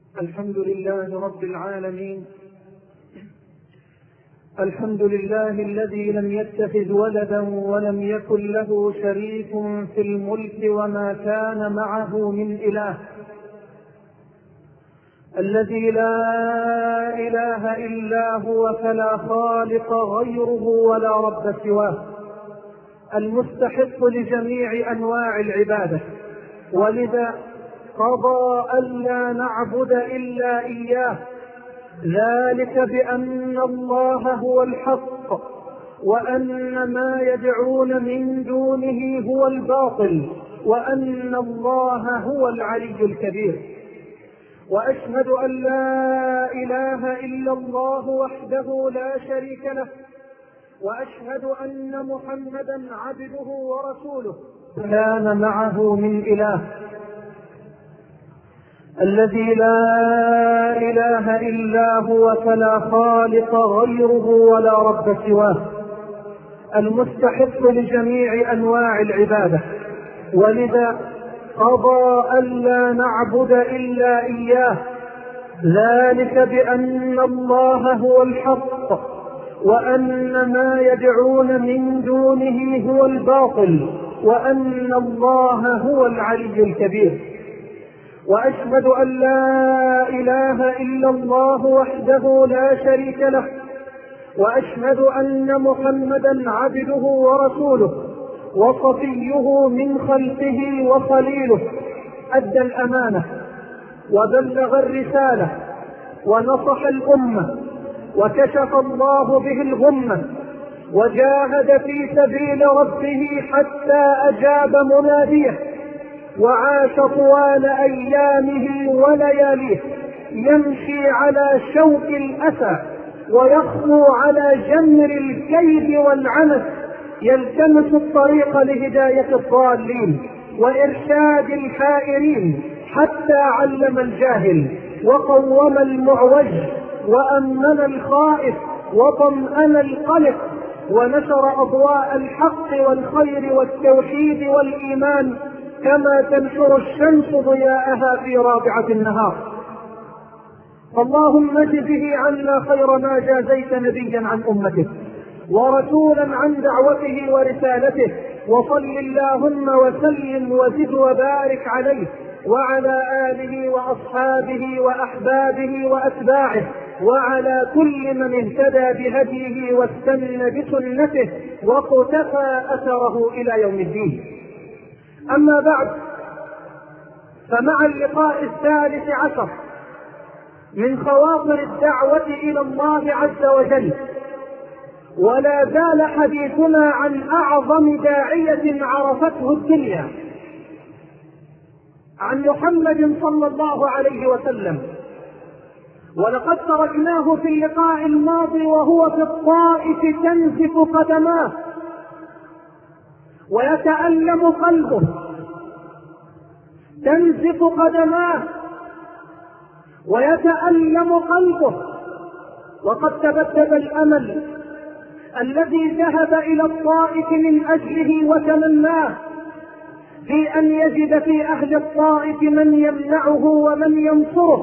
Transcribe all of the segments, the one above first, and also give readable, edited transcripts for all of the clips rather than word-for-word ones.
الحمد لله رب العالمين. الحمد لله الذي لم يتخذ ولدا ولم يكن له شريك في الملك وما كان معه من إله، الذي لا إله إلا هو فلا خالق غيره ولا رب سواه، المستحق لجميع أنواع العبادة، ولذا قضى ألا نعبد إلا إياه، ذلك بأن الله هو الحق وأن ما يدعون من دونه هو الباطل وأن الله هو العلي الكبير. وأشهد أن لا إله إلا الله وحده لا شريك له، وأشهد أن محمدا عبده ورسوله كان معه من إله، الذي لا إله إلا هو فلا خالق غيره ولا رب سواه، المستحق لجميع أنواع العبادة، ولذا قضى ألا نعبد إلا إياه، ذلك بأن الله هو الحق وأن ما يدعون من دونه هو الباطل وأن الله هو العلي الكبير. وأشهد أن لا إله إلا الله وحده لا شريك له، وأشهد أن محمدا عبده ورسوله وصفيه من خلقه وخليله، أدى الأمانة وبلغ الرسالة ونصح الأمة وكشف الله به الغمة، وجاهد في سبيل ربه حتى أجاب مناديه، وعاش طوال أيامه ولياليه يمشي على شوك الأسى ويخطو على جمر الكيد والعنف، يلتمس الطريق لهداية الضالين وإرشاد الحائرين، حتى علم الجاهل وقوم المعوج وأمن الخائف وطمأن القلق، ونشر أضواء الحق والخير والتوحيد والإيمان كما تنشر الشمس ضياءها في رابعة النهار. اللهم اجزه عنا خير ما جازيت نبيا عن أمته ورسولا عن دعوته ورسالته، وصل اللهم وسلم وزد وبارك عليه وعلى آله وأصحابه وأحبابه وأتباعه وعلى كل من اهتدى بهديه واستنى بسنته وقتفى أثره إلى يوم الدين. أما بعد، فمع اللقاء الثالث عشر من خواطر الدعوة إلى الله عز وجل، ولا زال حديثنا عن أعظم داعية عرفته الدنيا، عن محمد صلى الله عليه وسلم. ولقد تركناه في اللقاء الماضي وهو في الطائف تنزف قدماه ويتألم قلبه، تنزف قدماه ويتألم قلبه، وقد تبدد الأمل الذي ذهب إلى الطائف من أجله وتمناه في أن يجد في أهل الطائف من يمنعه ومن ينصره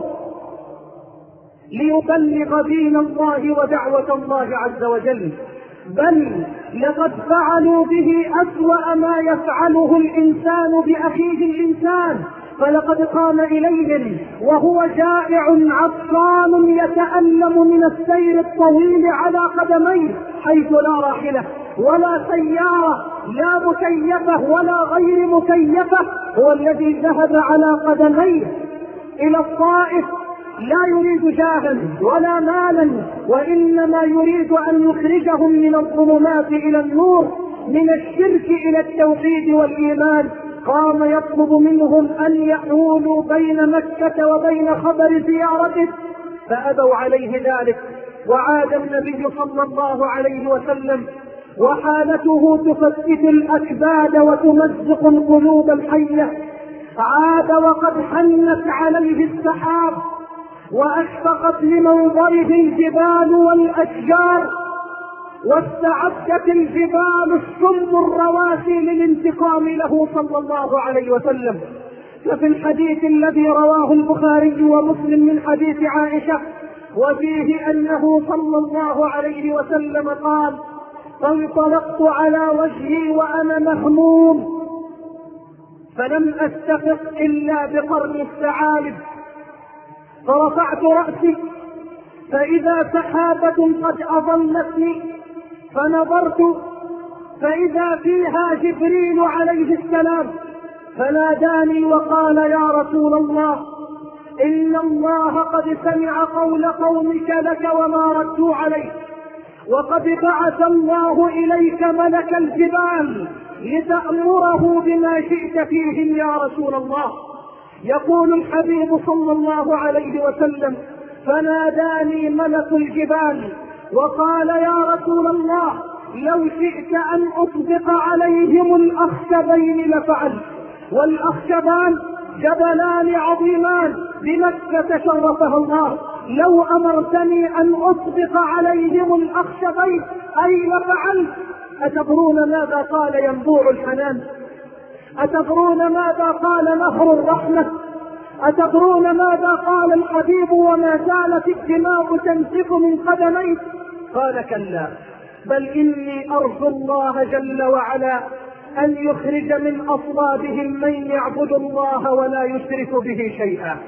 ليبلغ دين الله ودعوة الله عز وجل، بل لقد فعلوا به أسوأ ما يفعله الإنسان بأخيه الإنسان، فلقد قام إليهم وهو جائع عطشان يتألم من السير الطويل على قدميه، حيث لا راحلة ولا سيارة لا مكيفة ولا غير مكيفة، هو الذي ذهب على قدميه إلى الطائف لا يريد جاها ولا مالا، وإنما يريد أن يخرجهم من الظلمات إلى النور، من الشرك إلى التوحيد والإيمان. قام يطلب منهم أن يحولوا بين مكة وبين خبر زيارته، فأبوا عليه ذلك، وعاد النبي صلى الله عليه وسلم وحالته تفتت الأكباد وتمزق القلوب الحية، عاد وقد حنت عليه السحاب وأشفقت لمنظره الجبال والأشجار، واستعدت الجبال السم الرواسي للانتقام له صلى الله عليه وسلم، ففي الحديث الذي رواه البخاري ومسلم من حديث عائشة وفيه أنه صلى الله عليه وسلم قال: فانطلقت على وجهي وأنا مهموم فلم أستفق إلا بقرن الثعالب، فرفعت رأسي فإذا سحابة قد أظلتني، فنظرت فإذا فيها جبريل عليه السلام، فناداني وقال: يا رسول الله، إن الله قد سمع قول قومك لك وما ردوا عليك، وقد بعث الله إليك ملك الجبال لتأمره بما شئت فيهم يا رسول الله. يقول الحبيب صلى الله عليه وسلم: فناداني ملك الجبال وقال: يا رسول الله، لو شئت أن أطبق عليهم الأخشبين لفعلت. والأخشبان جبلان عظيمان بمكة شرفها الله، لو أمرتني أن أطبق عليهم الأخشبين أي لفعلت. أتدرون ماذا قال ينبوع الحنان؟ أتدرون ماذا قال نهر الرحمة؟ أتدرون ماذا قال الحبيب وما زالت الدماء تنزف من قدميه؟ قال: كلا، بل إني أرجو الله جل وعلا أن يخرج من أصلابهم من يعبد الله ولا يشرك به شيئا.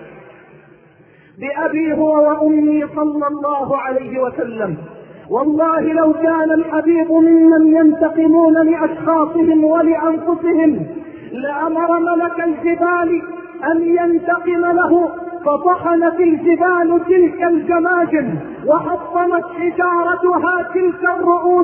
بأبي هو وأمي صلى الله عليه وسلم، والله لو كان الحبيب ممن ينتقمون لأشخاصهم ولأنفسهم لأمر ملك الجبال أن ينتقم له، فطحنت الجبال تلك الجماجم وحطمت حجارتها تلك الرؤوس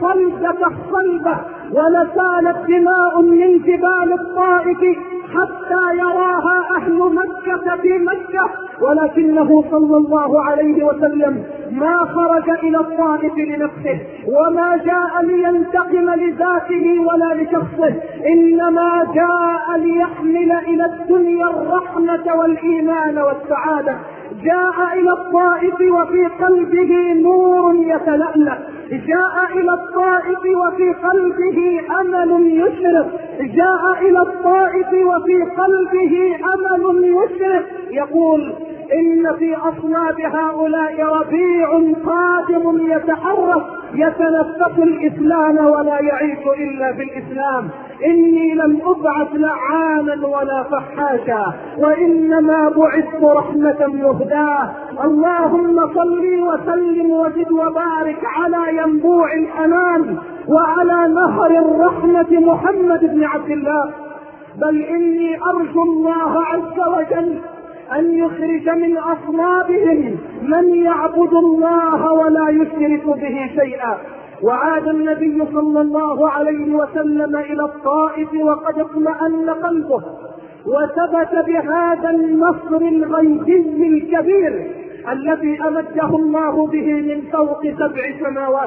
الصلبة ولسالت دماء من جبال الطائف حتى يراها أهل مكة في مكة، ولكنه صلى الله عليه وسلم ما خرج إلى الطائف لنفسه وما جاء لينتقم لذاته ولا لشخصه، إنما جاء ليحمل إلى الدنيا الرحمة والإيمان والسعادة. جاء إلى الطائف وفي قلبه نور يتلألأ، جاء إلى الطائف وفي قلبه أمل يشرق، جاء إلى الطائف وفي قلبه أمل يشرق. يقول: إن في أصناب هؤلاء ربيع قادم يتحرك يتنفس الإسلام ولا يعيش إلا بالإسلام. إني لم أبعث لعانا ولا فحاشا، وإنما بعثت رحمة مهداة. اللهم صل وسلم وزد وبارك على ينبوع الأمان وعلى نهر الرحمة محمد بن عبد الله. بل إني أرجو الله عز وجل أن يخرج من أصلابهم من يعبد الله ولا يشرك به شيئا. وعاد النبي صلى الله عليه وسلم إلى الطائف وقد اطمأن قلبه، وثبت بهذا النصر الغيبي الكبير الذي أمده الله به من فوق 7 سماوات.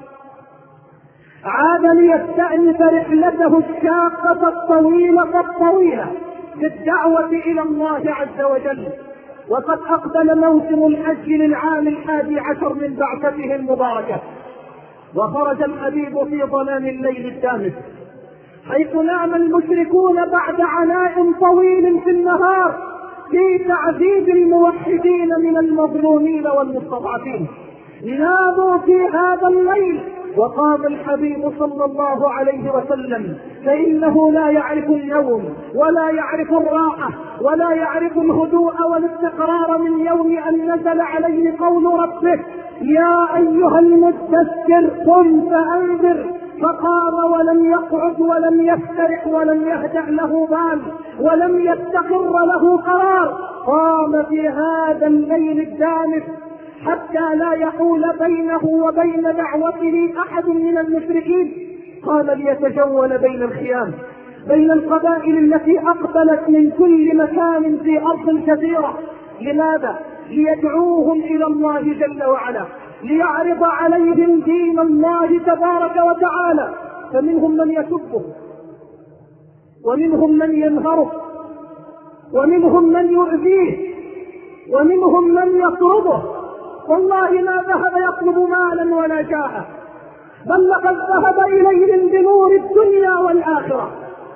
عاد ليستأنف رحلته الشاقة الطويلة في الدعوة إلى الله عز وجل. وقد أقبل موسم الحج للعام 11 من بعثته المباركة، وخرج الحبيب في ظلام الليل الدامس حيث نام المشركون بعد عناء طويل في النهار في تعذيب الموحدين من المظلومين والمستضعفين. ناموا في هذا الليل وقام الحبيب صلى الله عليه وسلم، فإنه لا يعرف النوم ولا يعرف الراحة ولا يعرف الهدوء والاستقرار من يوم أن نزل عليه قول ربه: يا أيها المدثر قم فأنذر. فقام ولم يقعد ولم يفترق ولم يهدأ له بال ولم يستقر له قرار. قام في هذا الليل الدامس حتى لا يحول بينه وبين دعوته أحد من المشركين. قام ليتجول بين الخيام، بين القبائل التي أقبلت من كل مكان في أرض الجزيرة. لماذا؟ ليدعوهم إلى الله جل وعلا، ليعرض عليهم دين الله تبارك وتعالى. فمنهم من يسبه، ومنهم من ينهره، ومنهم من يؤذيه، ومنهم من يطرده. والله ما ذهب يطلب مالا ولا جاها، بل لقد ذهب إليهم بنور الدنيا والآخرة.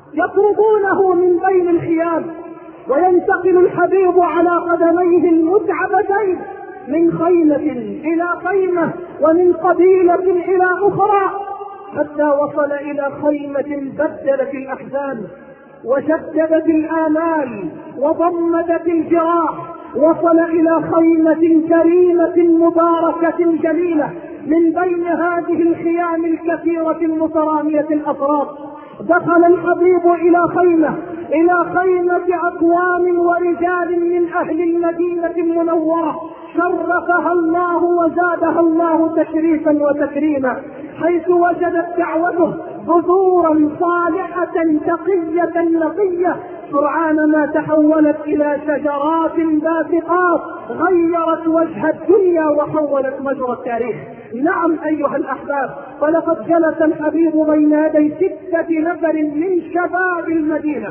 يطردونه من بين الخيام، وينتقل الحبيب على قدميه المتعبتين من خيمة إلى خيمة ومن قبيلة إلى أخرى، حتى وصل إلى خيمة بدلت الأحزان وشددت الآمال وضمدت الجراح. وصل إلى خيمة كريمة مباركة جميلة من بين هذه الخيام الكثيرة المترامية الأطراف. دخل الحبيب إلى خيمة أقوام ورجال من أهل المدينة المنورة شرفها الله وزادها الله تشريفا وتكريما، حيث وجدت دعوته بذورا صالحة تقية نقية سرعان ما تحولت إلى شجرات باسقات غيرت وجه الدنيا وحولت مجرى التاريخ. نعم أيها الأحباب، فلقد جلس الحبيب بين يدي 6 نفر من شباب المدينة،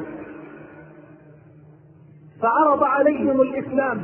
فعرض عليهم الإسلام،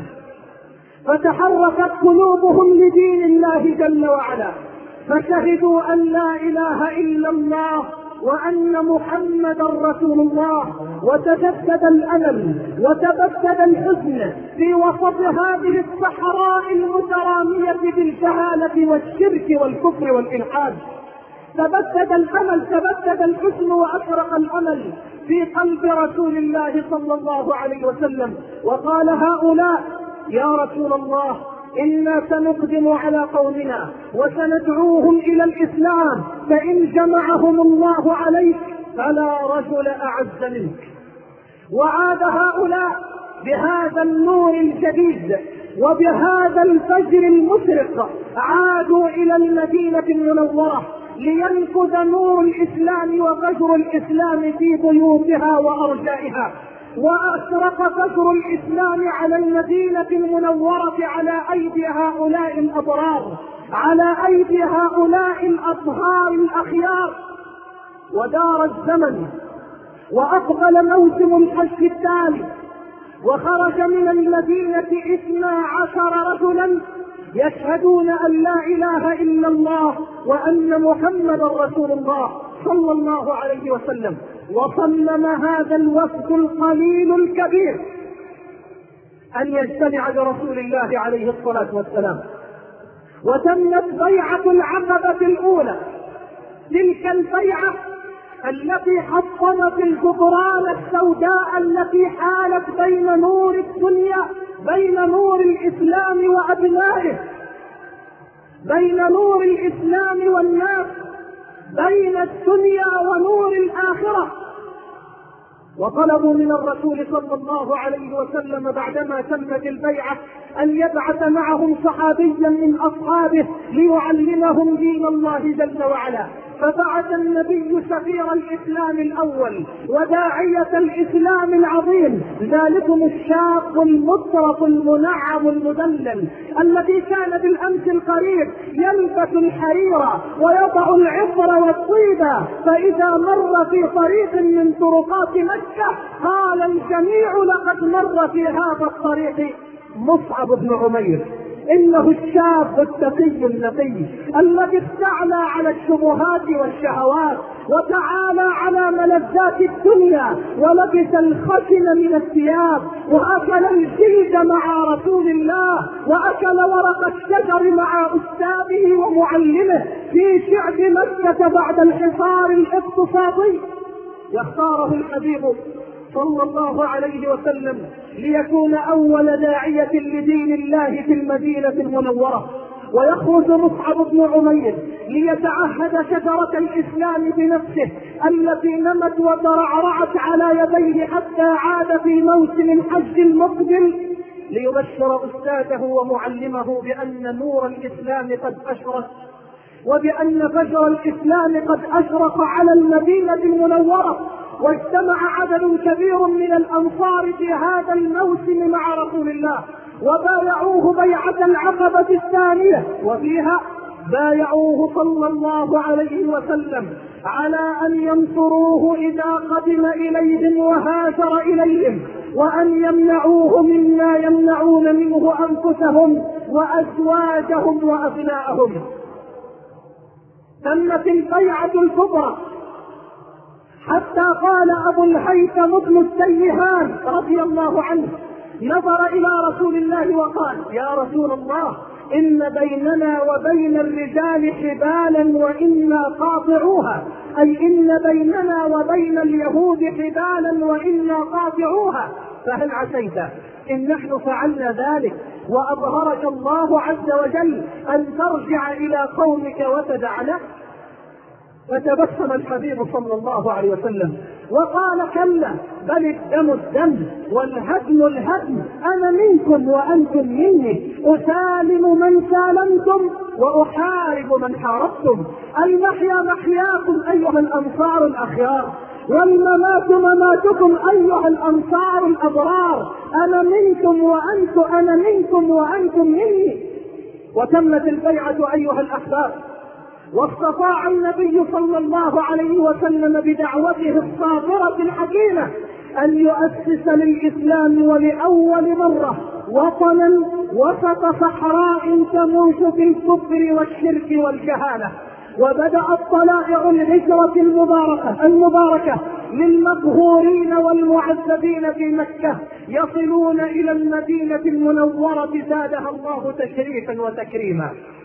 فتحركت قلوبهم لدين الله جل وعلا، فشهدوا أن لا إله إلا الله وأن محمدا رسول الله، وتجدد الأمل وتبدد الحزن في وسط هذه الصحراء المترامية بالجهالة والشرك والكفر والإلحاد. تبدد الأمل، تبدد الحزن، وأشرق الأمل في قلب رسول الله صلى الله عليه وسلم، وقال هؤلاء: يا رسول الله، إنا سنقدم على قومنا وسندعوهم إلى الإسلام، فإن جمعهم الله عليك فلا رجل أعز منك. وعاد هؤلاء بهذا النور الجديد وبهذا الفجر المشرق، عادوا إلى المدينة المنورة لينفذ نور الإسلام وفجر الإسلام في بيوتها وأرجائها. وأشرق فجر الإسلام على المدينة المنورة على أيدي هؤلاء الأبرار، على أيدي هؤلاء الأطهار الأخيار. ودار الزمن وأقبل موسم الحج التالي، وخرج من المدينة 12 رجلا يشهدون أن لا إله إلا الله وأن محمدا رسول الله صلى الله عليه وسلم. وصمم هذا الوفد القليل الكبير أن يجتمع برسول الله عليه الصلاة والسلام، وتمت بيعة العقبة الأولى، تلك البيعة التي حطمت الجدران السوداء التي حالت بين نور الدنيا، بين نور الإسلام وأبنائه، بين نور الإسلام والناس، بين الدنيا ونور الآخرة. وطلبوا من الرسول صلى الله عليه وسلم بعدما تمت البيعة أن يبعث معهم صحابيا من أصحابه ليعلمهم دين الله جل وعلا. فبعث النبي سفير الإسلام الأول وداعية الإسلام العظيم، ذلكم الشاب المطرف المنعم المدلل الذي كان بالأمس القريب يلبس الحرير ويضع العطر والطيبة، فإذا مر في طريق من طرقات مكة قال الجميع: لقد مر في هذا الطريق مصعب بن عمير. إنه الشاب التقي النقي الذي استعلى على الشبهات والشهوات وتعالى على ملذات الدنيا، ولبس الخشن من الثياب، وأكل الجلد مع رسول الله، وأكل ورق الشجر مع أستاذه ومعلمه في شعب مكة بعد الحصار الاقتصادي. يختاره الحبيب صلى الله عليه وسلم ليكون أول داعية لدين الله في المدينة المنورة، ويخرج مصعب بن عمير ليتعهد شجرة الإسلام بنفسه التي نمت وترعرعت على يديه حتى عاد في موسم الحج المقبل ليبشر أستاذه ومعلمه بأن نور الإسلام قد أشرق، وبأن فجر الإسلام قد أشرق على المدينة المنورة. واجتمع عدد كبير من الأنصار في هذا الموسم مع رسول الله، وبايعوه بيعة العقبة الثانية، وفيها بايعوه صلى الله عليه وسلم على أن ينصروه إذا قدم إليهم وهاجر إليهم، وأن يمنعوه مما يمنعون منه أنفسهم وأزواجهم وأبناءهم. تمت البيعة الكبرى، حتى قال أبو الهيثم بن التيهان رضي الله عنه نظر إلى رسول الله وقال: يا رسول الله، إن بيننا وبين الرجال حبالا وإنا قاطعوها، أي إن بيننا وبين اليهود حبالا وإنا قاطعوها، فهل عسيت إن نحن فعلنا ذلك وأظهرك الله عز وجل أن ترجع إلى قومك وتدعنا؟ فتبسم الحبيب صلى الله عليه وسلم وقال: كلا، بل الدم الدم والهدم الهدم، أنا منكم وأنتم مني، أسالم من سالمتم وأحارب من حاربتم، المحيا محياكم أيها الأنصار الأخيار، والممات مماتكم أيها الأنصار الأبرار، أنا منكم وأنتم، أنا منكم وأنتم مني. وتمت البيعة أيها الأحباب، واستطاع النبي صلى الله عليه وسلم بدعوته الصابرة الحكيمة أن يؤسس للإسلام ولأول مرة وطنا وسط صحراء تموج بالكفر والشرك والجهالة. وبدأت طلائع الهجرة المباركة للمقهورين والمعذبين في مكة يصلون إلى المدينة المنورة زادها الله تشريفا وتكريما.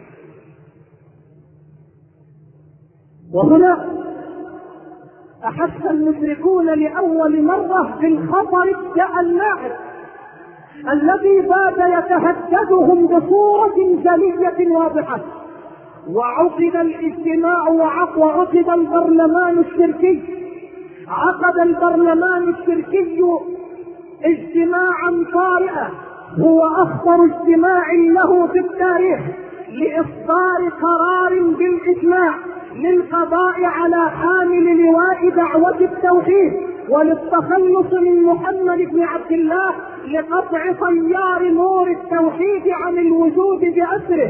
وهنا أحس المشركون لأول مرة بالخطر الناعم الذي بات يتهددهم بصورة جلية واضحة. وعقد الاجتماع وعقد البرلمان الشركي، عقد البرلمان الشركي اجتماعا طارئا هو أخطر اجتماع له في التاريخ لإصدار قرار بالإجماع للقضاء على حامل لواء دعوة التوحيد وللتخلص من محمد بن عبد الله، لقطع تيار نور التوحيد عن الوجود بأسره.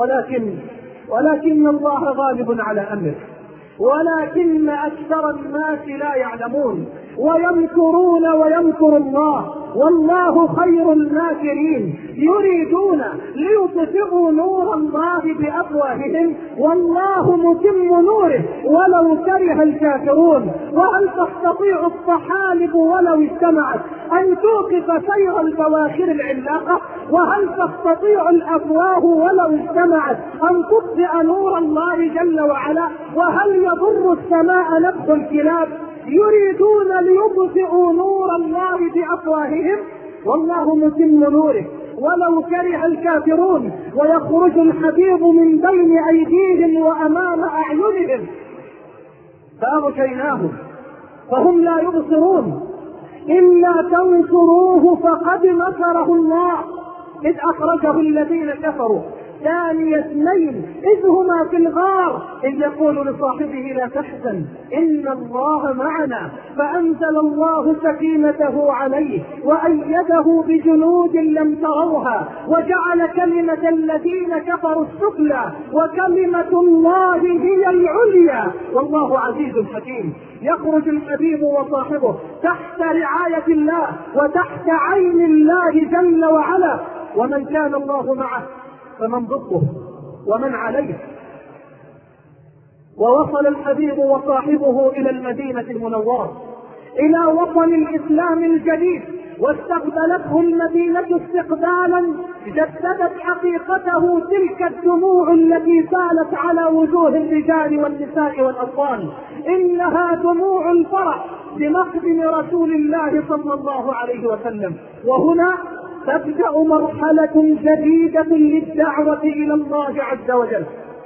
ولكن الله غالب على أمره، ولكن أكثر الناس لا يعلمون، ويمكرون ويمكر الله والله خير الماكرين، يريدون ليطفئوا نور الله بأفواههم والله متم نوره ولو كره الكافرون. وهل تستطيع الطحالب ولو اجتمعت أن توقف سير البواخر العلاقة؟ وهل تستطيع الأفواه ولو اجتمعت أن تطفئ نور الله جل وعلا؟ وهل يضر السماء نبض الكلاب؟ يريدون ليطفئوا نور الله بأفواههم والله متم نوره ولو كره الكافرون. ويخرج الحبيب من بين أيديهم وأمام أعينهم فأغشيناهم فهم لا يبصرون إلا تنصروه فقد نصره الله إذ أخرجه الذين كفروا ثاني اثنين إذ هما في الغار إذ يقول لصاحبه لا تحزن إن الله معنا، فأنزل الله سكينته عليه وأيده بجنود لم تروها وجعل كلمة الذين كفروا السفلى وكلمة الله هي العليا والله عزيز حكيم. يخرج الحبيب وصاحبه تحت رعاية الله وتحت عين الله جل وعلا، ومن كان الله معه فمن ضده ومن عليه. ووصل الحبيب وصاحبه إلى المدينة المنورة إلى وطن الإسلام الجديد، واستقبلته المدينة استقبالا جسدت حقيقته تلك الدموع التي سالت على وجوه الرجال والنساء والأطفال، إنها دموع الفرح بمقدم رسول الله صلى الله عليه وسلم. وهنا تبدأ مرحلة جديدة للدعوة إلى الله عز وجل.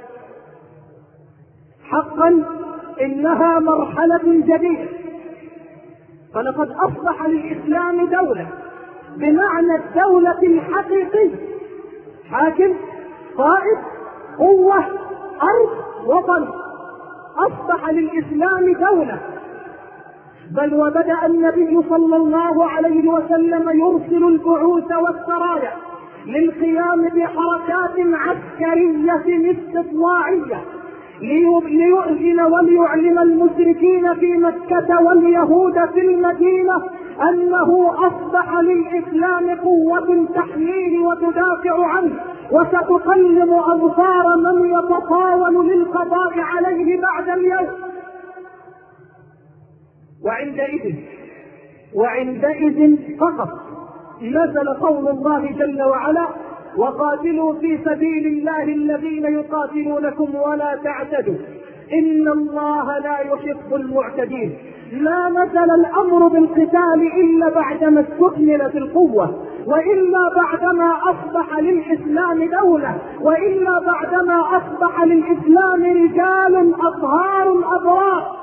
حقا إنها مرحلة جديدة، فلقد أصبح للإسلام دولة بمعنى الدولة الحقيقي، حاكم، قائد، قوة، أرض، وطن. أصبح للإسلام دولة، بل وبدأ النبي صلى الله عليه وسلم يرسل البعوث والسرايا للقيام بحركات عسكرية استطلاعية ليؤذن وليعلم المشركين في مكة واليهود في المدينة أنه أصبح للإسلام قوة تحميه وتدافع عنه، وستقلم أبصار من يتطاول للقضاء عليه بعد اليوم. وعندئذ فقط نزل قول الله جل وعلا: وقاتلوا في سبيل الله الذين يقاتلونكم ولا تعتدوا إن الله لا يحب المعتدين. لا نزل الأمر بالقتال إلا بعدما استكملت القوة، وإلا بعدما أصبح للإسلام دولة، وإلا بعدما أصبح للإسلام رجال أطهار أبرار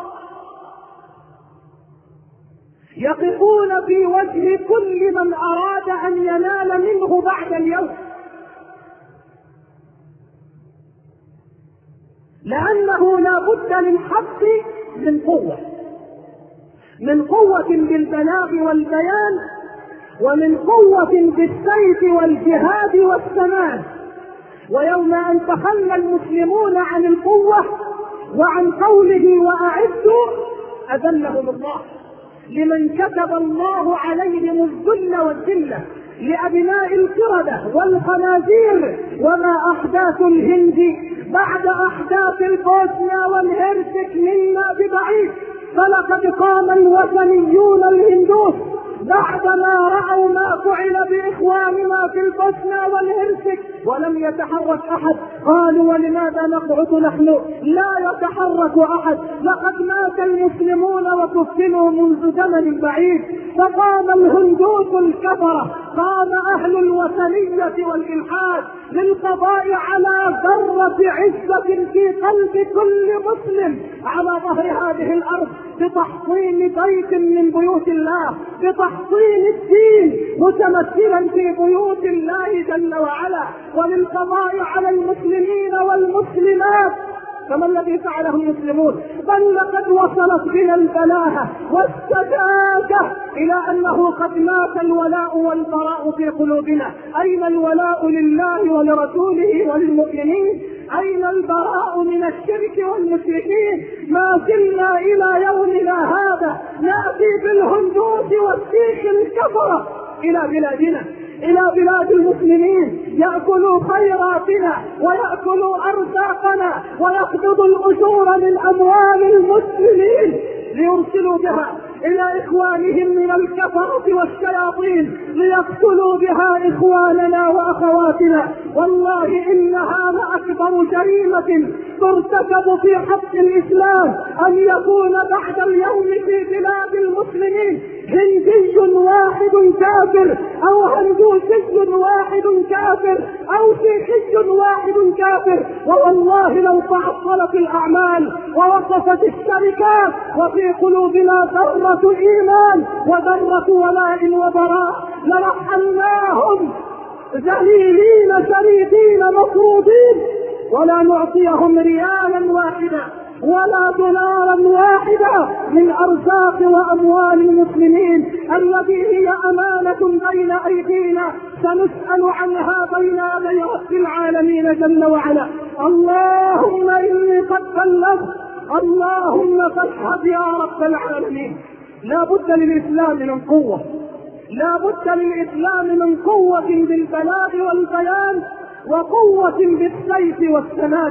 يقفون في وجه كل من أراد أن ينال منه بعد اليوم، لأنه لا بد للحق من قوة بالبلاغ والبيان، ومن قوة بالسيف والجهاد والسنان. ويوم أن تخلى المسلمون عن القوة وعن قوله وأعدوا أذلهم الله، لمن كتب الله عليهم الذل والذلة، لأبناء القردة والخنازير. وما أحداث الهند بعد أحداث البوسنة والهرسك منا ببعيد، فلقد قام الوثنيون الهندوس بعدما رأوا ما فعل بإخواننا في البوسنة والهرسك ولم يتحرك أحد. قالوا: ولماذا نقعد نحن؟ لا يتحرك أحد، لقد مات المسلمون وكفنوا منذ زمن بعيد. فقام الهندوس الكفرة، قام أهل الوثنية والإلحاد للقضاء على ذرة عزة في قلب كل مسلم على ظهر هذه الأرض، بتحصين بيت من بيوت الله، بتحصين الدين متمثلا في بيوت الله جل وعلا، وللقضاء على المسلمين والمسلمات كما الذي فعله المسلمون. بل لقد وصلت بنا البلاهة والسذاجة إلى أنه قد مات الولاء والبراء في قلوبنا. أين الولاء لله ولرسوله وللمؤمنين؟ أين البراء من الشرك والمشركين؟ ما زلنا إلى يومنا هذا نأتي بالهندوس والسيخ الكفرة إلى بلادنا، إلى بلاد المسلمين، يأكلوا خيراتنا ويأكلوا أرزاقنا ويقبضوا الأجور من أموال المسلمين ليرسلوا بها إلى إخوانهم من الكفرة والشياطين ليقتلوا بها إخواننا وأخواتنا. والله إنها لأكبر جريمة ترتكب في حق الإسلام أن يكون بعد اليوم في بلاد المسلمين هندي واحد كافر، أو هندوسي واحد كافر، أو سيخي واحد كافر. ووالله لو تعطلت الأعمال ووقفت الشركات وفي قلوبنا ذرة إيمان وذرة ولاء وبراء لرحلناهم ذليلين شريدين مطرودين، ولا نعطيهم ريالا واحدا ولا دولارا واحدا من أرزاق وأموال المسلمين التي هي أمانة بين أيدينا سنسأل عنها بين يدي رب العالمين جل وعلا. اللهم إني قد بلغت، اللهم فاشهد يا رب العالمين. لا بد للإسلام من قوة، لا بد للإسلام من قوة بالبلاغ والبيان وقوة بالسيف والسنان.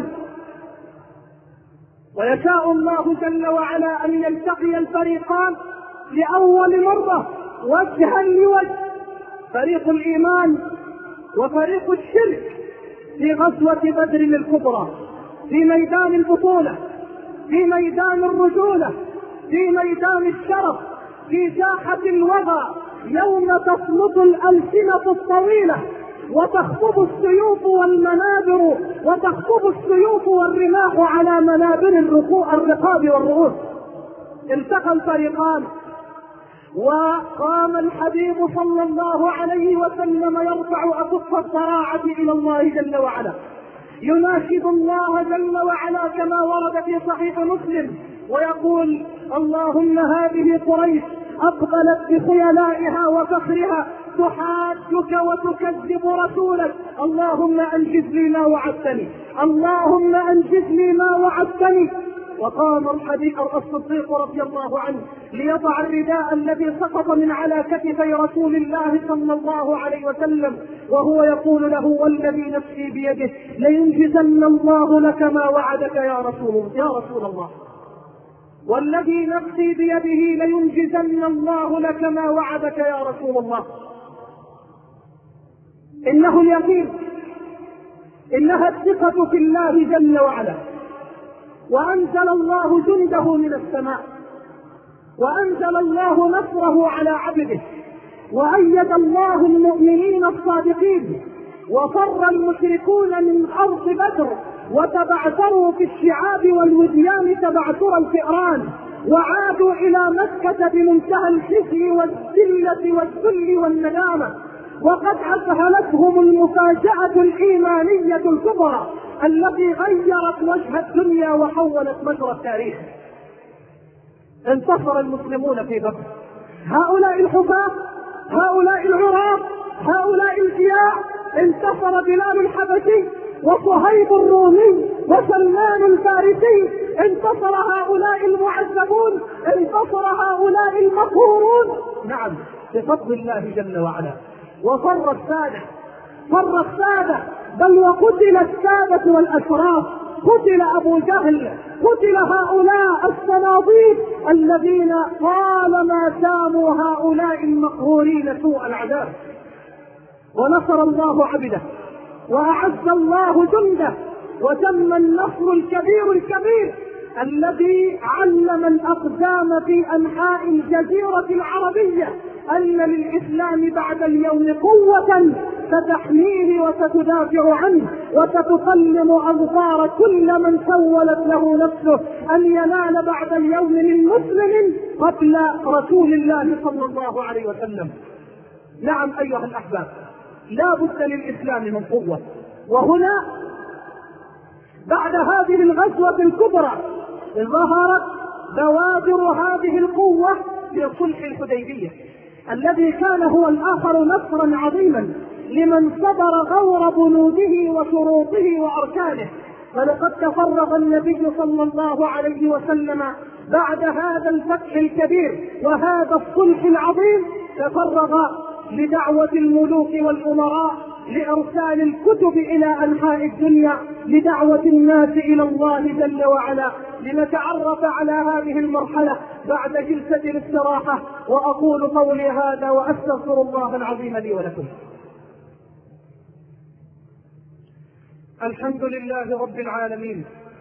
ويشاء الله جل وعلا أن يلتقي الفريقان لأول مرة وجها لوجه، فريق الإيمان وفريق الشرك، في غزوة بدر الكبرى، في ميدان البطولة، في ميدان الرجولة، في ميدان الشرف، في ساحة الوغى، يوم تصمت الألسنة الطويلة وتخطب السيوف والمنابر، وتخطب السيوف والرماح على منابر الرقاب والرؤوس. التقى الفريقان وقام الحبيب صلى الله عليه وسلم يرفع أكف الضراعة إلى الله جل وعلا، يناشد الله جل وعلا كما ورد في صحيح مسلم ويقول: اللهم هذه قريش أقبلت بخيلائها وفخرها تحاجك وتكذب رسولك، اللهم أنجز لي ما وعدتني، اللهم أنجز لي ما وعدتني. وقام الصديق رضي الله عنه ليضع الرداء الذي سقط من على كتفي رسول الله صلى الله عليه وسلم، وهو يقول له: والذي نفسي بيده لينجزن الله لك ما وعدك يا رسول الله. والذي نفسي بيده لينجزن الله لك ما وعدك يا رسول الله. إنه اليقين، إنها الثقة في الله جل وعلا. وأنزل الله جنده من السماء، وأنزل الله نصره على عبده، وأيد الله المؤمنين الصادقين، وفر المشركون من أرض بدر وتبعثروا في الشعاب والوديان تبعثر الفئران، وعادوا إلى مكة بمنتهى الخزي والذلة والذل والندامة، وقد أذهلتهم المفاجأة الإيمانية الكبرى التي غيرت وجه الدنيا وحولت مجرى التاريخ. انتصر المسلمون في بدر، هؤلاء الحفاة، هؤلاء العراة، هؤلاء الجياع. انتصر بلال الحبشي وصهيب الرومي وسلمان الفارسي، انتصر هؤلاء المعذبون، انتصر هؤلاء المقهورون، نعم بفضل الله جل وعلا. وفر السادة، فر السادة، بل وقتل السادة والأشراف، قتل أبو جهل، قتل هؤلاء الصناديد الذين طالما ساموا هؤلاء المقهورين سوء العذاب. ونصر الله عبده، وأعز الله جنده، وتم النصر الكبير الكبير الذي علم الأقدام في أنحاء الجزيرة العربية أن للإسلام بعد اليوم قوة ستحميه وستدافع عنه وستقلم أظفار كل من سولت له نفسه أن ينال بعد اليوم من مسلم قبل رسول الله صلى الله عليه وسلم. نعم أيها الأحباب، لا بد للإسلام من قوة. وهنا بعد هذه الغزوة الكبرى ظهرت بوادر هذه القوة في صلح الحديبية الذي كان هو الآخر نصرا عظيما لمن صبر غور بنوده وشروطه وأركانه. فلقد تفرغ النبي صلى الله عليه وسلم بعد هذا الفتح الكبير وهذا الصلح العظيم، تفرغ لدعوة الملوك والأمراء، لإرسال الكتب إلى أنحاء الدنيا، لدعوة الناس إلى الله جل وعلا. لنتعرف على هذه المرحلة بعد جلسة الاستراحة، وأقول قولي هذا وأستغفر الله العظيم لي ولكم. الحمد لله رب العالمين،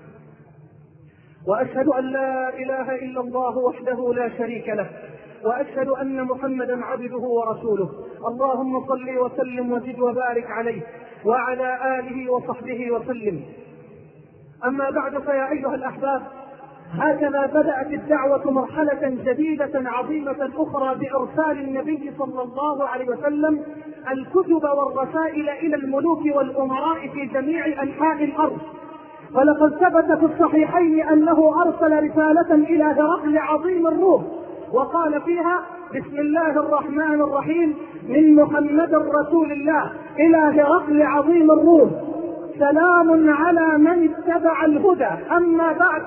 وأشهد أن لا إله إلا الله وحده لا شريك له، وأشهد أن محمدا عبده ورسوله. اللهم صل وسلم وزد وبارك عليه وعلى آله وصحبه وسلم. أما بعد، فيا أيها الأحباب، هكذا بدأت الدعوة مرحلة جديدة عظيمة أخرى بإرسال النبي صلى الله عليه وسلم الكتب والرسائل إلى الملوك والأمراء في جميع أنحاء الأرض. ولقد ثبت في الصحيحين أنه أرسل رسالة إلى هرقل عظيم الروم وقال فيها: بسم الله الرحمن الرحيم، من محمد رسول الله إلى هرقل عظيم الروم، سلام على من اتبع الهدى، أما بعد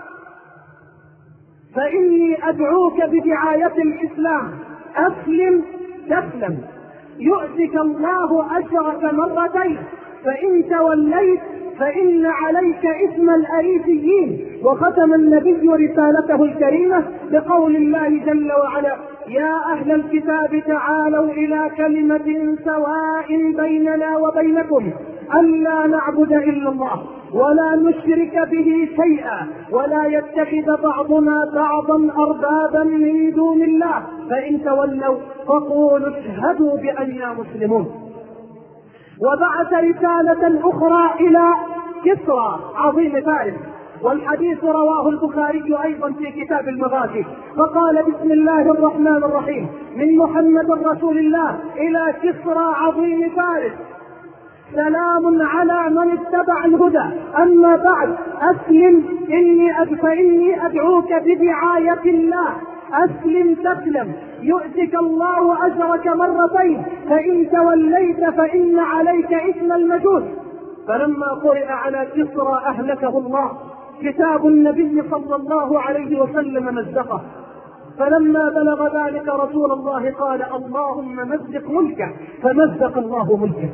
فإني أدعوك بدعاية الإسلام، أسلم تسلم، يؤتك الله أجرك مرتين، فإن توليت فإن عليك إثم الأريسيين. وختم النبي رسالته الكريمة بقول الله جل وعلا: يا أهل الكتاب تعالوا إلى كلمة سواء بيننا وبينكم ألا نعبد إلا الله ولا نشرك به شيئا ولا يتخذ بعضنا بعضا أربابا من دون الله، فإن تولوا فقولوا اشهدوا بأننا مسلمون. وبعث رسالة أخرى إلى كسرى عظيم فارس، والحديث رواه البخاري أيضا في كتاب المغازي، فقال: بسم الله الرحمن الرحيم، من محمد رسول الله إلى كسرى عظيم فارس، سلام على من اتبع الهدى، أما بعد أسلم فإني أدعوك بدعاية الله، أسلم تسلم، يؤتك الله أجرك مرتين، فإن توليت فإن عليك إثم المجوس. فلما قرئ على كسرى أهلكه الله، كتاب النبي صلى الله عليه وسلم مزقه. فلما بلغ ذلك رسول الله قال: اللهم مزق ملكه، فمزق الله ملكه.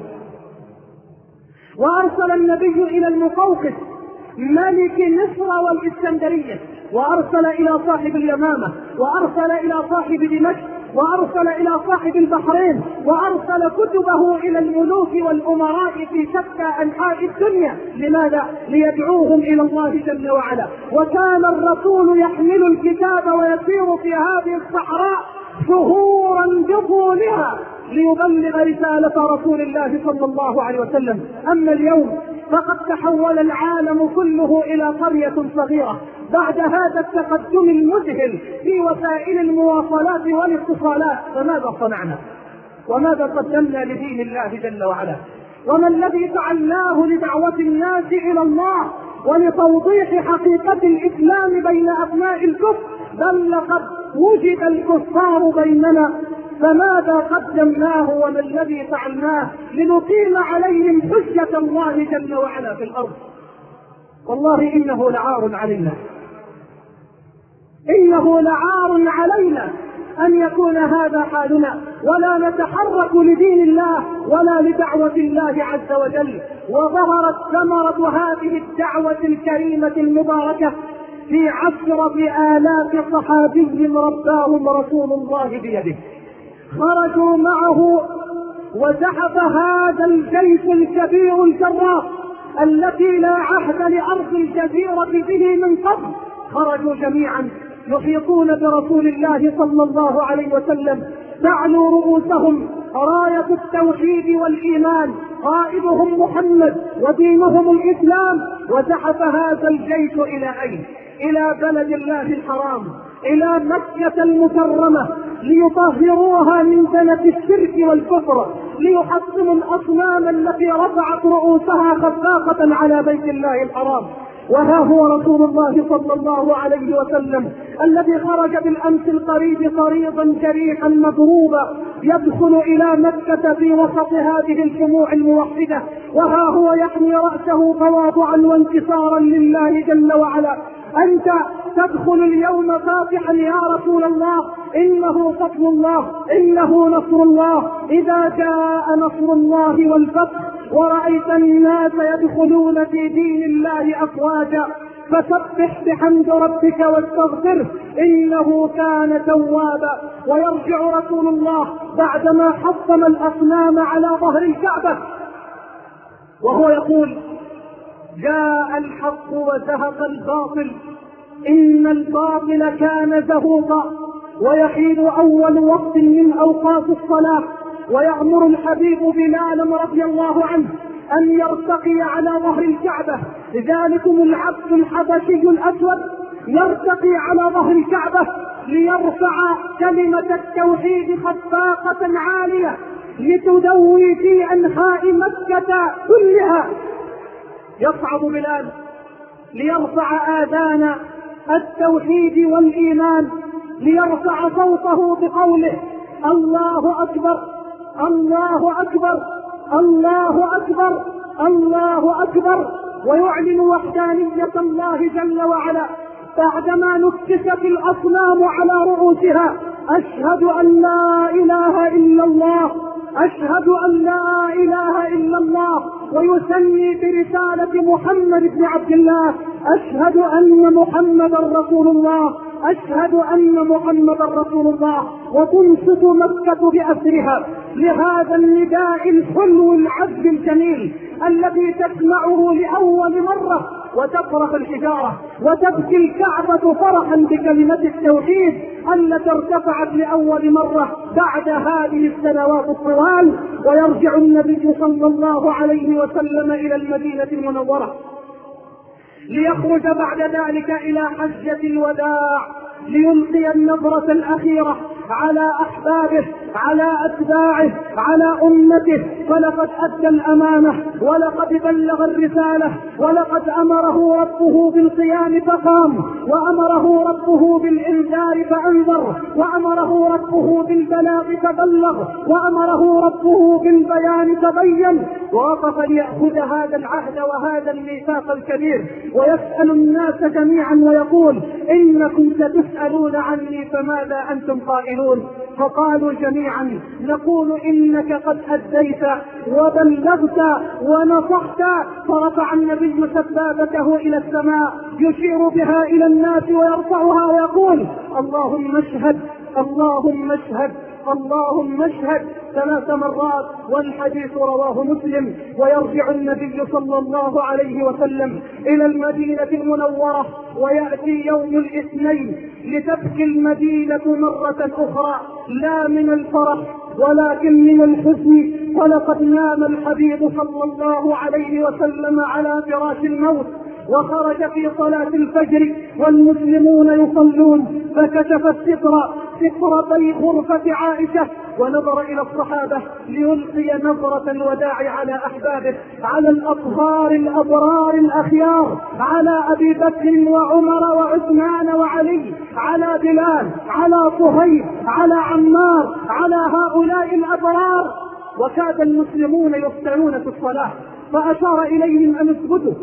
وأرسل النبي إلى المقوقس ملك مصر والإسكندرية وأرسل إلى صاحب اليمامة، وأرسل إلى صاحب دمشق، وأرسل إلى صاحب البحرين، وأرسل كتبه إلى الملوك والأمراء في شتى أنحاء الدنيا. لماذا؟ ليدعوهم إلى الله جل وعلا. وكان الرسول يحمل الكتاب ويسير في هذه الصحراء شهورا بطولها ليبلغ رسالة رسول الله صلى الله عليه وسلم. أما اليوم فقد تحول العالم كله إلى قرية صغيرة بعد هذا التقدم المذهل في وسائل المواصلات والاتصالات. فماذا صنعنا؟ وماذا قدمنا لدين الله جل وعلا؟ وما الذي فعلناه لدعوة الناس إلى الله ولتوضيح حقيقة الإسلام بين أبناء الكفر؟ بل لقد وجد الكفار بيننا، فماذا قدمناه وما الذي فعلناه لنقيم عليهم حجة الله جل وعلا في الأرض؟ والله إنه لعار علينا، إنه لعار علينا أن يكون هذا حالنا، ولا نتحرك لدين الله ولا لدعوة الله عز وجل. وظهرت ثمرة هذه الدعوة الكريمة المباركة في عشرة آلاف صحابي رباهم رسول الله بيده، خرجوا معه وزحف هذا الجيش الكبير الجراف الذي لا عهد لأرض الجزيرة به من قبل. خرجوا جميعا يحيطون برسول الله صلى الله عليه وسلم، تعلو رؤوسهم راية التوحيد والإيمان، قائدهم محمد ودينهم الإسلام. وزحف هذا الجيش إلى أين؟ إلى بلد الله الحرام، إلى مكة المكرمة، ليطهروها من دنس الشرك والكفر، ليحطموا الأصنام التي رفعت رؤوسها خفاقة على بيت الله الحرام. وها هو رسول الله صلى الله عليه وسلم الذي خرج بالأمس القريب طريقا جريحا مضروبا يدخل إلى مكة في وسط هذه الجموع الموحدة، وها هو يحمي رأسه تواضعا وانتصارا لله جل وعلا. أنت تدخل اليوم فاتحا يا رسول الله، إنه فضل الله، إنه نصر الله، إذا جاء نصر الله والفتح ورأيت الناس يدخلون في دين الله أفواجا فسبح بحمد ربك واستغفره إنه كان توابا. ويرجع رسول الله بعدما حطم الأصنام على ظهر الكعبة وهو يقول: جاء الحق وزهق الباطل، إن الباطل كان زهوقا. ويحين أول وقت من أوقات الصلاة ويأمر الحبيب بلال رضي الله عنه أن يرتقي على ظهر الكعبة. ذلكم العبد الحبشي الأسود يرتقي على ظهر الكعبة ليرفع كلمة التوحيد خفاقة عالية لتدوي في أنحاء مكة كلها. يصعد بلال ليرفع آذان التوحيد والإيمان، ليرفع صوته بقوله: الله أكبر، الله أكبر، الله أكبر، الله أكبر، ويعلن وحدانية الله جل وعلا بعدما نكست الأصنام على رؤوسها: أشهد أن لا إله إلا الله، أشهد أن لا إله إلا الله. ويسمي برسالة محمد بن عبد الله: أشهد أن محمدا رسول الله، أشهد أن محمدا رسول الله. وتنصت مكة بأسرها لهذا النداء الحلو العذب الجميل الذي تسمعه لأول مرة، وتفرح الحجارة وتبكي الكعبة فرحا بكلمة التوحيد التي ارتفعت لأول مرة بعد هذه السنوات الطوال. ويرجع النبي صلى الله عليه وسلم إلى المدينة المنورة ليخرج بعد ذلك إلى حجة الوداع ليلقي النظرة الأخيرة على أحبابه، على أتباعه، على أمته. فلقد أدى الأمانة ولقد بلغ الرسالة، ولقد أمره ربه بالقيام فقام، وأمره ربه بالإنذار فأنذر، وأمره ربه بالبلاغ فبلغ، وأمره ربه بالبيان تبين. ووقف ليأخذ هذا العهد وهذا الميثاق الكبير ويسأل الناس جميعا ويقول: إنكم ستسألون عني فماذا أنتم قائلون؟ فقالوا جميعا: نقول إنك قد أديت وبلغت ونصحت. فرفع النبي سبابته إلى السماء يشير بها إلى الناس ويرفعها ويقول: اللهم اشهد، اللهم اشهد، اللهم اشهد 3 مرات. والحديث رواه مسلم. ويرجع النبي صلى الله عليه وسلم إلى المدينة المنورة، ويأتي يوم الاثنين لتبكي المدينة مرة أخرى، لا من الفرح ولكن من الحزن. ولقد نام الحبيب صلى الله عليه وسلم على فراش الموت، وخرج في صلاة الفجر والمسلمون يصلون، فكشف سترتي غرفة عائشة ونظر إلى الصحابة ليلقي نظرة الوداع على أحبابه، على الأطهار الأبرار الأخيار، على أبي بكر وعمر وعثمان وعلي، على بلال، على صهيب، على عمار، على هؤلاء الأبرار. وكاد المسلمون يفتنون في الصلاة، فأشار إليهم أن اسجدوا.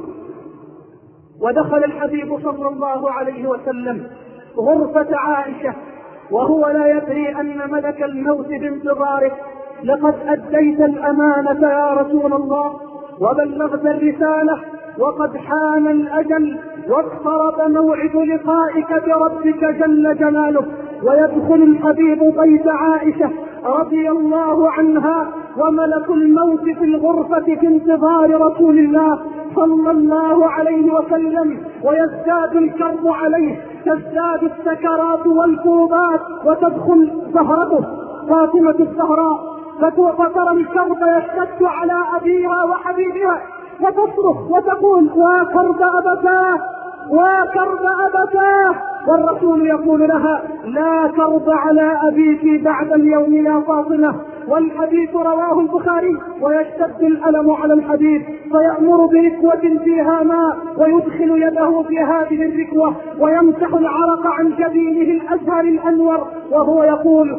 ودخل الحبيب صلى الله عليه وسلم غرفة عائشة وهو لا يدري أن ملك الموت بانتظاره. لقد أديت الأمانة يا رسول الله، وبلغت الرسالة، وقد حان الأجل، واقترب موعد لقائك بربك جل جلاله. ويدخل الحبيب بيت عائشة رضي الله عنها، وملك الموت في الغرفة في انتظار رسول الله صلى الله عليه وسلم، ويزداد الكرب عليه، تزداد السكرات والكروبات، وتدخل زهرته فاطمة الزهراء فترى الكرب يشتد على أبيها وحبيبها، وتصرخ وتقول: وكرب أبتاه، وكرب أبتاه. والرسول يقول لها: لا كرب على أبيك بعد اليوم يا فاطمة. والحديث رواه البخاري. ويشتد الألم على الحبيب فيأمر بركوة فيها ماء، ويدخل يده في هذه الركوة ويمسح العرق عن جبينه الأزهر الأنور، وهو يقول: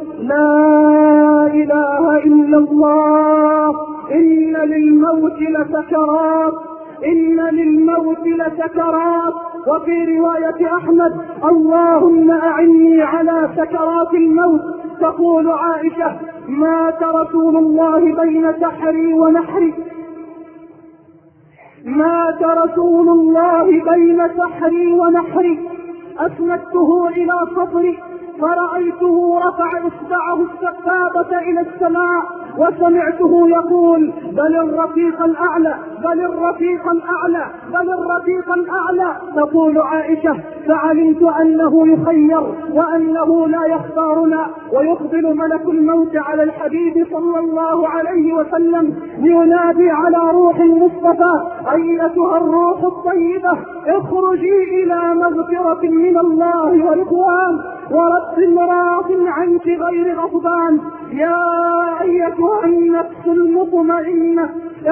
لا إله إلا الله، إن للموت لسكرات، إن للموت لسكرات. وفي رواية أحمد: اللهم أعني على سكرات الموت. تقول عائشة: مات رسول الله بين سحري ونحري، مات رسول الله بين سحري ونحري، أسندته إلى صدري فرأيته رفع إصبعه السبابة إلى السماء، وسمعته يقول: بل الرفيق الأعلى، بل الرفيق الأعلى، بل الرفيق الأعلى. تقول عائشة: فعلمت أنه يخير وأنه لا يختارنا، ويقبل ملك الموت على الحبيب صلى الله عليه وسلم لينادي على روح المصطفى: أيتها الروح الطيبة، اخرجي إلى مغفرة من الله ورضوان ورب راض عنك غير غضبان. يا أيتها النفس المطمئنة،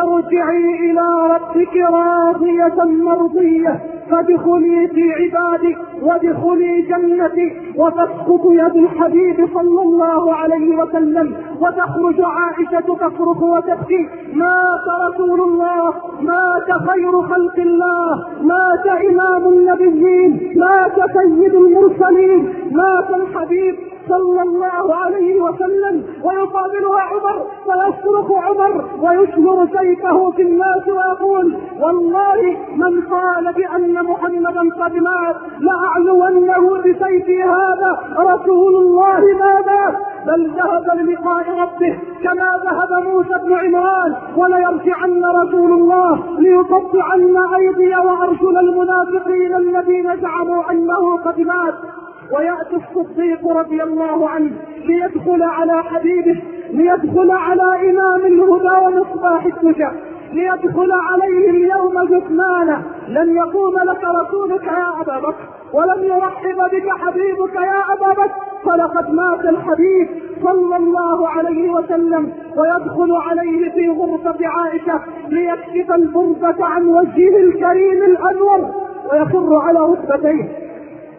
ارجعي إلى ربك راضية مرضية، فادخلي في عبادك وادخلي جنتي. وتسقط يد الحبيب صلى الله عليه وسلم، وتخرج عائشة تصرخ وتبكي: مات رسول الله، مات خير خلق الله، مات إمام النبيين، مات سيد المرسلين، مات الحبيب صلى الله عليه وسلم. ويقابلها عمر فيصرخ عمر ويشهر سيفه في الناس ويقول: والله من قال بأن محمدا قد مات لأعلونه بسيفي هذا. رسول الله ما مات، بل ذهب للقاء ربه كما ذهب موسى بن عمران، وليرجعن رسول الله ليقطعن أيدي وأرجل المنافقين الذين زعموا أنه قد مات. ويأتي الصديق رضي الله عنه ليدخل على حبيبه، ليدخل على إمام الهدى ومصباح الدجى، ليدخل عليه اليوم جثمانه. لن يقوم لك رسولك يا أبا بكر، ولم يرحب بك حبيبك يا أبا بكر، فلقد مات الحبيب صلى الله عليه وسلم. ويدخل عليه في غرفة عائشة ليكشف البردة عن وجهه الكريم الأنور، ويخر على ركبتيه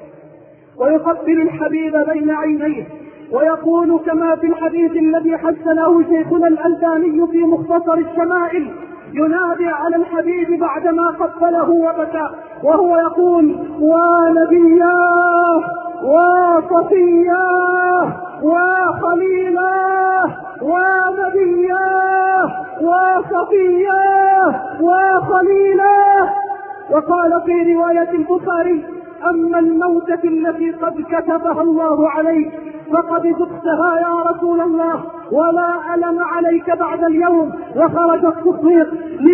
ويقبل الحبيب بين عينيه، ويقول كما في الحديث الذي حسنه شيخنا الألباني في مختصر الشمائل: ينادي على الحبيب بعدما قبله وبكى: وهو يقول: ونبياه وصفياه وخليلاه ونبياه وصفياه وخليلاه. وقال في رواية البخاري: أما الموتة التي قد كتبها الله عليك فقد ذقتها يا رسول الله، ولا ألم عليك بعد اليوم. وخرج الصديق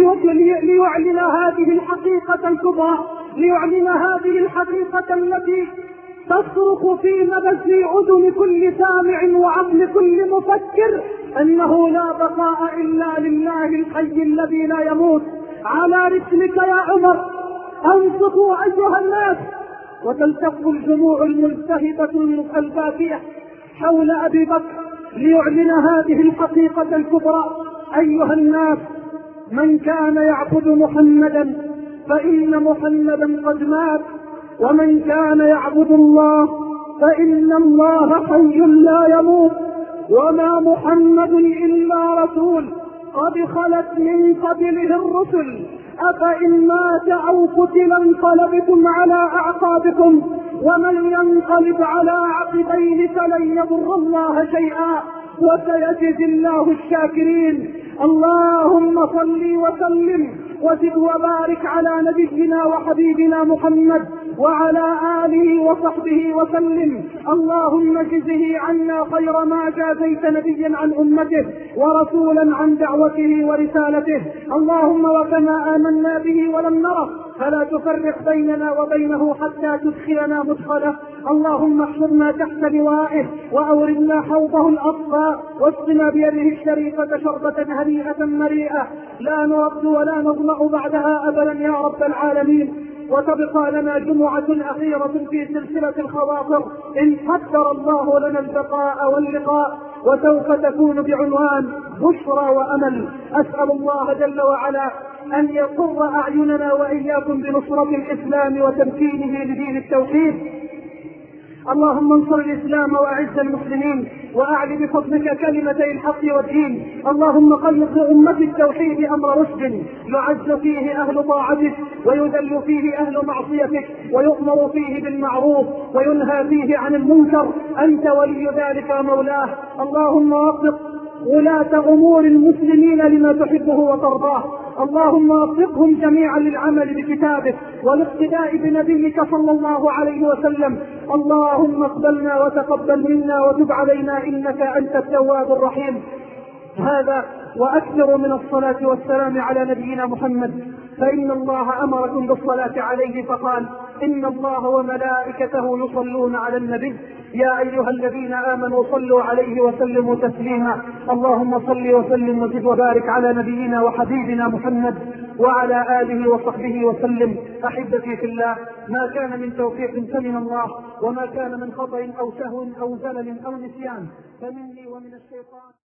ليعلن هذه الحقيقة الكبرى، ليعلن هذه الحقيقة التي تصرخ في نبز أذن كل سامع وعقل كل مفكر، أنه لا بقاء إلا لله الحي الذي لا يموت. على رسلك يا عمر، أنصتوا أيها الناس. وتلتف الجموع الملتهبة الباكية حول أبي بكر ليعلن هذه الحقيقة الكبرى: أيها الناس، من كان يعبد محمدا فإن محمدا قد مات، ومن كان يعبد الله فإن الله حي لا يموت، وما محمد إلا رسول قد خلت من قبله الرسل، أفإن مات أو قتل انقلبتم على أعقابكم، ومن ينقلب على عقبيه فلن يضر الله شيئا، وسيجزي الله الشاكرين. اللهم صل وسلم وزد وبارك على نبينا وحبيبنا محمد وعلى آله وصحبه وسلم. اللهم اجزه عنا خير ما جازيت نبيا عن أمته ورسولا عن دعوته ورسالته. اللهم وكما آمنا به ولم نره فلا تفرق بيننا وبينه حتى تدخلنا مدخله. اللهم احشرنا تحت لوائه وأوردنا حوضه الأصفى، واسقنا بيده الشريفة شربة هنيئة مريئة لا نرد ولا نظمأ بعدها أبدا يا رب العالمين. وتبقى لنا جمعة أخيرة في سلسلة الخواطر إن قدر الله لنا البقاء واللقاء، وسوف تكون بعنوان بشرى وأمل. أسأل الله جل وعلا أن يقر أعيننا وإياكم بنصرة الإسلام وتمكينه لدين التوحيد. اللهم انصر الإسلام وأعز المسلمين، وأعل بفضلك كلمتي الحق والدين. اللهم قلق لأمة التوحيد أمر رشد يعز فيه أهل طاعتك ويذل فيه أهل معصيتك، ويؤمر فيه بالمعروف وينهى فيه عن المنكر. أنت ولي ذلك ومولاه. اللهم وفق ولاة أمور المسلمين لما تحبه وترضاه. اللهم وفقهم جميعا للعمل بكتابك والاقتداء بنبيك صلى الله عليه وسلم. اللهم اقبلنا وتقبل منا وتب علينا إنك أنت التواب الرحيم. هذا وأكثر من الصلاة والسلام على نبينا محمد، فإن الله أمركم بالصلاة عليه فقال: إن الله وملائكته يصلون على النبي يا أيها الذين آمنوا صلوا عليه وسلموا تسليما. اللهم صل وسلم وزد وبارك على نبينا وحبيبنا محمد وعلى آله وصحبه وسلم. أحبتي في الله، ما كان من توفيق فمن الله، وما كان من خطأ أو سهو أو زلل أو نسيان فمني ومن الشيطان.